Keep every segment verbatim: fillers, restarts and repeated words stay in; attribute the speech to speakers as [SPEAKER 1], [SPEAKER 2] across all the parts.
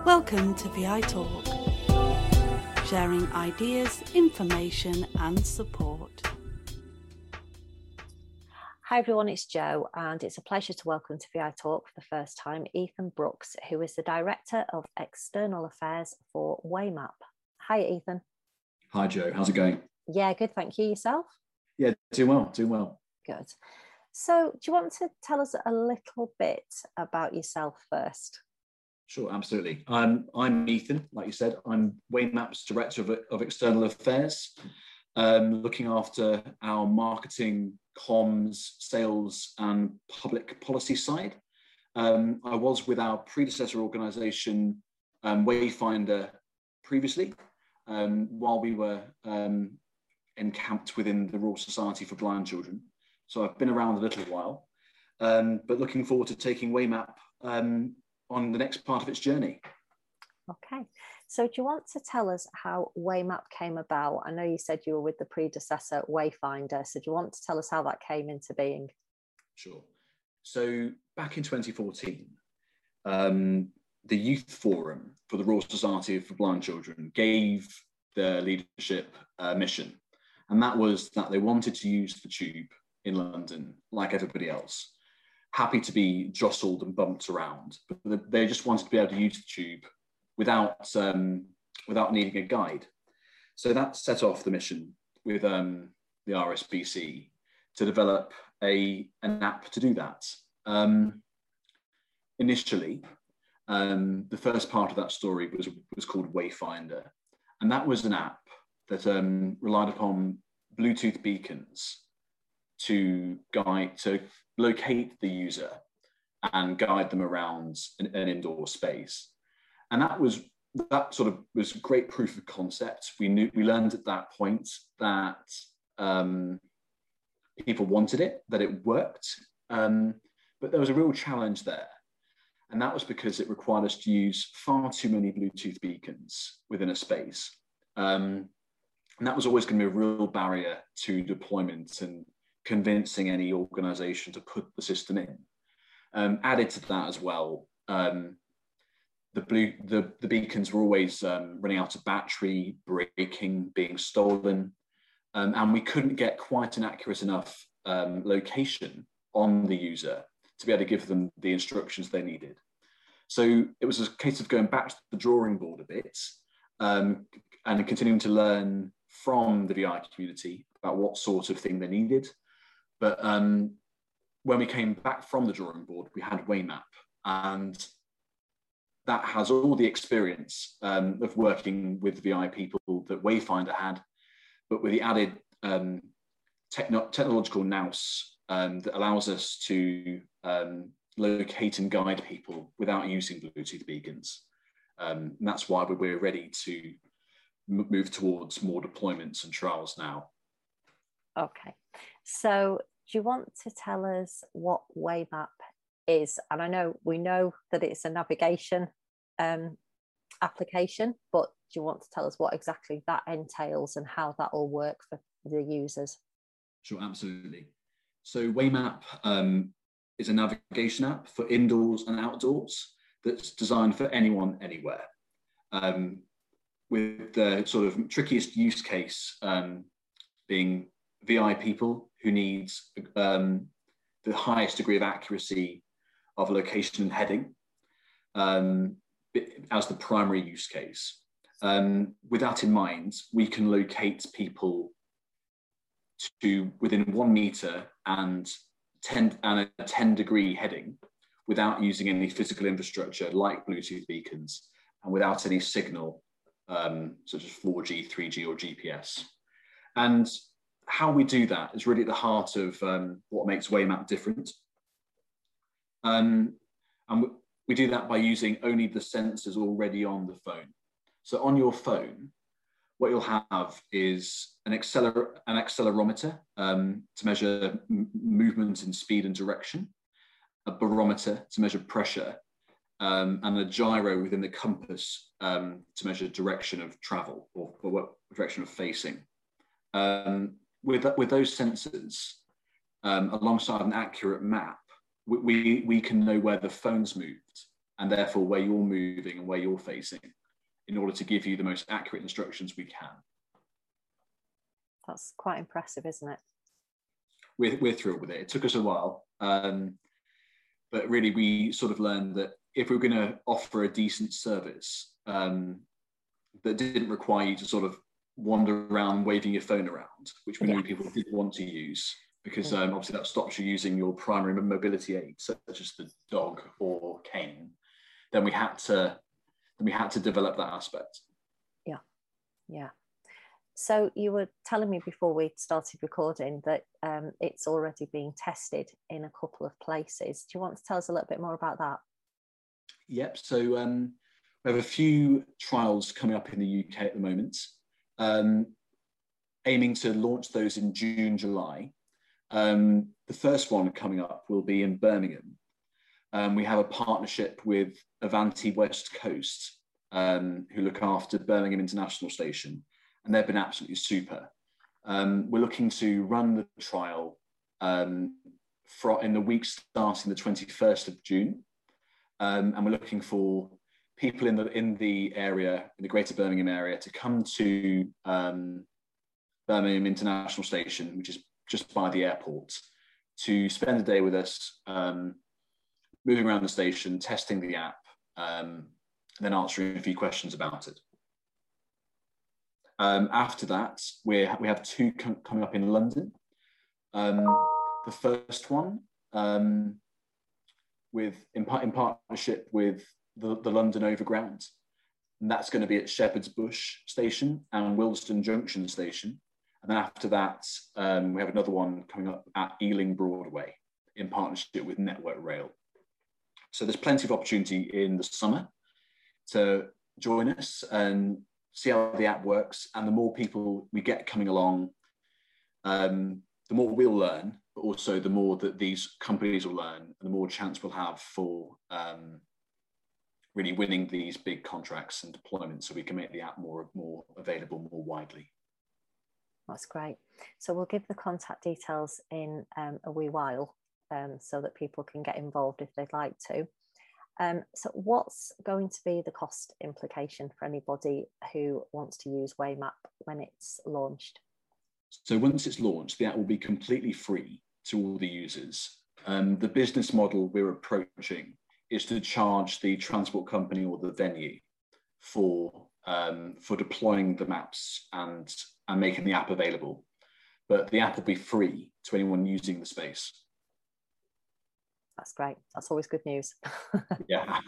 [SPEAKER 1] Welcome to V I Talk, sharing ideas, information and support.
[SPEAKER 2] Hi everyone, it's Jo, and it's a pleasure to welcome to V I Talk for the first time Ethan Brooks, who is the Director of External Affairs for Waymap. Hi Ethan.
[SPEAKER 3] Hi Jo, how's it going?
[SPEAKER 2] Yeah, good, thank you. Yourself?
[SPEAKER 3] Yeah, doing well, doing well.
[SPEAKER 2] Good. So do you want to tell us a little bit about yourself first?
[SPEAKER 3] Sure, absolutely. Um, I'm Ethan, like you said. I'm Waymap's Director of, of External Affairs, um, looking after our marketing, comms, sales and public policy side. Um, I was with our predecessor organisation, um, Wayfinder, previously, um, while we were um, encamped within the Royal Society for Blind Children. So I've been around a little while, um, but looking forward to taking Waymap um, on the next part of its journey.
[SPEAKER 2] Okay, so do you want to tell us how Waymap came about? I know you said you were with the predecessor Wayfinder, so do you want to tell us how that came into being?
[SPEAKER 3] Sure. So back in twenty fourteen, um, the Youth Forum for the Royal Society for Blind Children gave their leadership a mission, and that was that they wanted to use the tube in London like everybody else. Happy to be jostled and bumped around, but they just wanted to be able to use the tube without um, without needing a guide. So that set off the mission with um, the R S B C to develop a an app to do that. Um, initially, um, the first part of that story was was called Wayfinder, and that was an app that um, relied upon Bluetooth beacons to guide to locate the user and guide them around an, an indoor space. And that was that sort of was great proof of concept. We knew we learned at that point that um, people wanted it, that it worked, um, but there was a real challenge there. And that was because it required us to use far too many Bluetooth beacons within a space. Um, and that was always going to be a real barrier to deployment and convincing any organisation to put the system in. Um, added to that as well, um, the, blue, the, the beacons were always um, running out of battery, breaking, being stolen, um, and we couldn't get quite an accurate enough um, location on the user to be able to give them the instructions they needed. So it was a case of going back to the drawing board a bit um, and continuing to learn from the V I community about what sort of thing they needed. But um, when we came back from the drawing board, we had Waymap, and that has all the experience um, of working with V I people that Wayfinder had, but with the added um, techno technological nous um, that allows us to um, locate and guide people without using Bluetooth beacons. Um, and that's why we're ready to move towards more deployments and trials now.
[SPEAKER 2] Okay, so do you want to tell us what Waymap is? And I know we know that it's a navigation um, application, but do you want to tell us what exactly that entails and how that will work for the users?
[SPEAKER 3] Sure, absolutely. So Waymap um, is a navigation app for indoors and outdoors that's designed for anyone, anywhere. Um, with the sort of trickiest use case um, being V I people who needs um, the highest degree of accuracy of location and heading um, as the primary use case. Um, with that in mind, we can locate people to within one meter and, ten, and a ten degree heading without using any physical infrastructure like Bluetooth beacons and without any signal um, such as four G, three G or G P S. And how we do that is really at the heart of um, what makes Waymap different. Um, and we, we do that by using only the sensors already on the phone. So on your phone, what you'll have is an, acceler an accelerometer um, to measure movement in speed and direction, a barometer to measure pressure, um, and a gyro within the compass um, to measure direction of travel or, or direction of facing. Um, with, with those sensors, um, alongside an accurate map, we, we, we can know where the phone's moved and therefore where you're moving and where you're facing, in order to give you the most accurate instructions we can.
[SPEAKER 2] That's quite impressive, isn't it?
[SPEAKER 3] We're, we're thrilled with it. It took us a while, um, but really we sort of learned that if we we're going to offer a decent service um, that didn't require you to sort of wander around waving your phone around, which we yeah. knew people didn't want to use, because um, obviously that stops you using your primary mobility aid, such as the dog or cane, then we had to, then we had to develop that aspect.
[SPEAKER 2] Yeah, yeah. So you were telling me before we started recording that um, it's already being tested in a couple of places. Do you want to tell us a little bit more about that?
[SPEAKER 3] Yep. So um, we have a few trials coming up in the U K at the moment, um, aiming to launch those in June, July. Um, the first one coming up will be in Birmingham. Um, we have a partnership with Avanti West Coast, um, who look after Birmingham International Station, and they've been absolutely super. Um, we're looking to run the trial um, for, in the week starting the twenty-first of June. Um, and we're looking for people in the in the area, in the Greater Birmingham area, to come to um, Birmingham International Station, which is just by the airport, to spend a day with us, um, moving around the station, testing the app, um, and then answering a few questions about it. Um, after that, we we have two com coming up in London. Um, the first one, um, with in, par in partnership with the, the London Overground, and that's going to be at Shepherd's Bush Station and Willesden Junction Station. And then after that, um, we have another one coming up at Ealing Broadway in partnership with Network Rail. So there's plenty of opportunity in the summer to join us and see how the app works. And the more people we get coming along, um, the more we'll learn, but also the more that these companies will learn, and the more chance we'll have for um, really winning these big contracts and deployments, so we can make the app more, more available more widely.
[SPEAKER 2] That's great. So we'll give the contact details in um, a wee while um, so that people can get involved if they'd like to. Um, so what's going to be the cost implication for anybody who wants to use Waymap when it's launched?
[SPEAKER 3] So once it's launched, the app will be completely free to all the users. Um, the business model we're approaching is to charge the transport company or the venue for, um, for deploying the maps and, and making the app available. But the app will be free to anyone using the space.
[SPEAKER 2] That's great. That's always good news.
[SPEAKER 3] Yeah.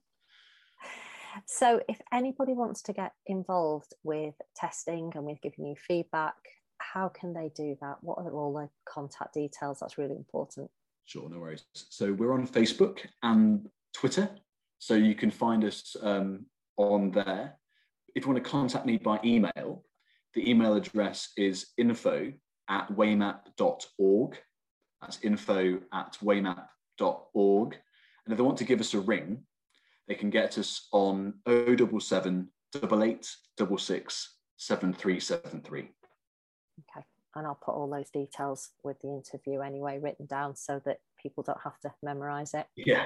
[SPEAKER 2] So if anybody wants to get involved with testing and with giving you feedback, how can they do that? What are all the contact details? That's really important.
[SPEAKER 3] Sure, no worries. So we're on Facebook and Twitter, so you can find us um, on there. If you want to contact me by email, the email address is info at waymap dot org. That's info at waymap dot org. And if they want to give us a ring, they can get us on oh double seven, double eight, double six, seven three seven three.
[SPEAKER 2] Okay, and I'll put all those details with the interview anyway written down so that people don't have to memorize it.
[SPEAKER 3] Yeah.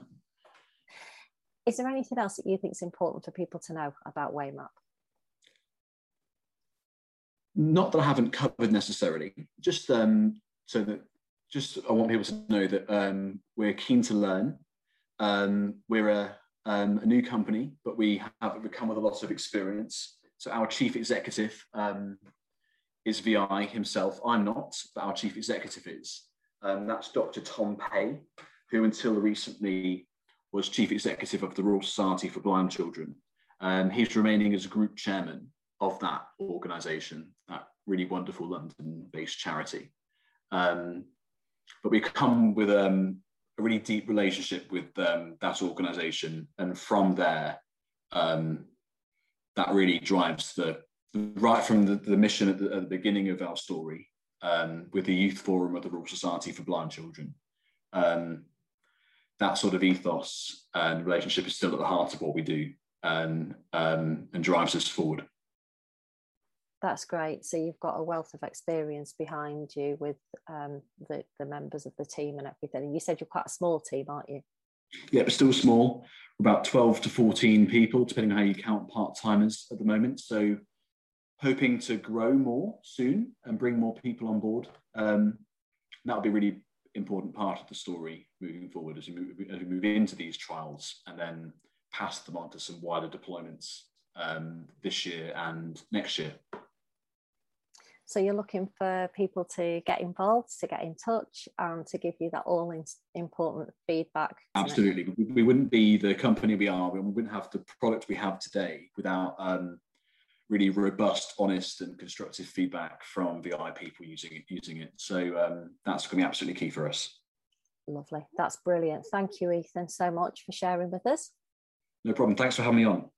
[SPEAKER 2] Is there anything else that you think is important for people to know about Waymap?
[SPEAKER 3] Not that I haven't covered necessarily, just um, so that just I want people to know that um, we're keen to learn. Um, we're a, um, a new company, but we have become with a lot of experience. So our chief executive um, is V I himself. I'm not, but our chief executive is. Um, that's Doctor Tom Pay, who until recently was chief executive of the Royal Society for Blind Children. Um, he's remaining as group chairman of that organisation, that really wonderful London-based charity. Um, but we come with um, a really deep relationship with um, that organisation, and from there, um, that really drives the, right from the, the mission at the, at the beginning of our story, um, with the Youth Forum of the Royal Society for Blind Children. Um, that sort of ethos and relationship is still at the heart of what we do, and, um, and drives us forward.
[SPEAKER 2] That's great. So you've got a wealth of experience behind you with um, the, the members of the team and everything. And you said you're quite a small team, aren't you?
[SPEAKER 3] Yeah, but still small, about twelve to fourteen people, depending on how you count part-timers at the moment. So hoping to grow more soon and bring more people on board. Um, that'll be a really important part of the story moving forward as we move, as we move into these trials and then pass them on to some wider deployments um, this year and next year.
[SPEAKER 2] So you're looking for people to get involved, to get in touch, and to give you that all in, important feedback.
[SPEAKER 3] Absolutely. We, we wouldn't be the company we are, we wouldn't have the product we have today without um, really robust, honest and constructive feedback from V I people using it. Using it. So um, that's going to be absolutely key for us.
[SPEAKER 2] Lovely. That's brilliant. Thank you, Ethan, so much for sharing with us.
[SPEAKER 3] No problem. Thanks for having me on.